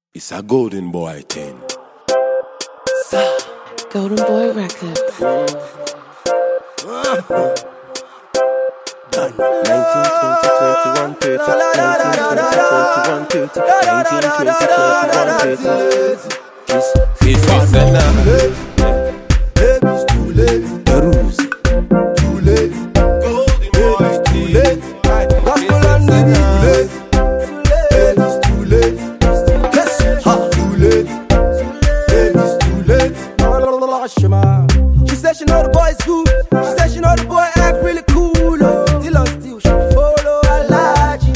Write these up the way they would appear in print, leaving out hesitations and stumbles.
It's a golden boy thing. Golden Boy Records. 19, 20, 21, 30. 19, 20, 21, 30. 19, 20, 21, 30. It's fast now. Baby, it's too late. The rules. Too late. Golden boy It's too thing. late. Gospel and the too late. Baby, it's too late. Yes, too late. Baby, it's too late. She said she know the boy is good. She said she know the boy act really cool. Still on still, she follow Alaji.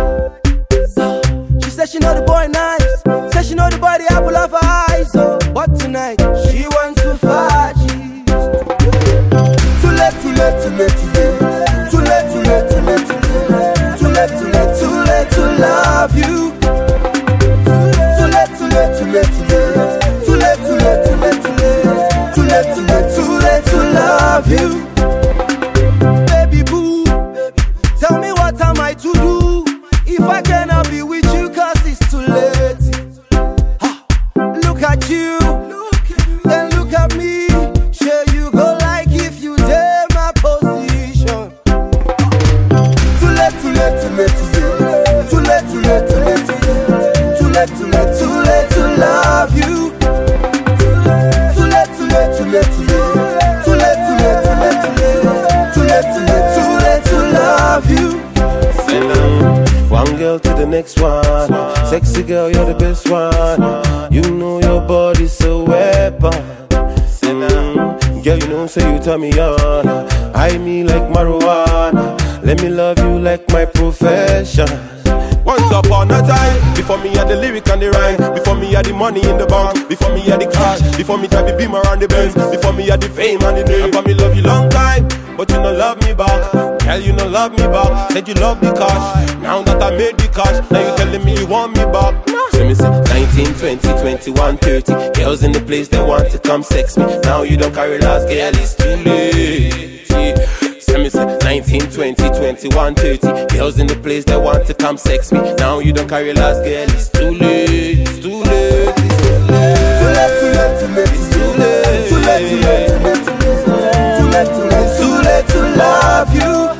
She said she know the boy nice. Said she know the boy the apple of her eyes. But tonight she wants to Faji. Too late, too late, too late, too late. Too late, too late, too late, too late. Too late, too late, too late to love you. Too late, too late, too late, too late. Too late, too late, too late, too late. Too late, too late, too late to love you. Baby boo, tell me what am I to do if I cannot be with you 'cause it's too late. Look at you, then look at me. Sure you go like if you dare my position. Too late, too late, too late, too late. Too late, too late, too late, too late. Too late, too late, too late to love you. Too late, too late, too late, too late. Too late, too late, too late, too late. Too late, too late, too late to love you. One girl to the next one. Sexy girl, you're the best one. You know your body's a weapon. Girl, you know, so you turn me on. I me like marijuana. Let me love you like my profession. Once upon a time, before me had the lyric and the rhyme, before me had the money in the bank, before me had the cash, before me drive the beamer on the Benz, before me had the fame and the name. Before me love you long time, but you don't love me back. Girl, you don't love me back. Said you love the cash. Now that I made the cash, now you telling me you want me back. So me say 19, 20, 21, 30. Girls in the place that want to come sex me. Now you don't carry last, girl, it's too late. So me say 19, 20, 21, 30. Girls in the place that want to come sex me. Now you don't carry last, girl, it's too late. It's too late. It's too late. Too late, too late, too late. It's too late. Too late, too late, too late, too late. Too late, too late, too late to love you.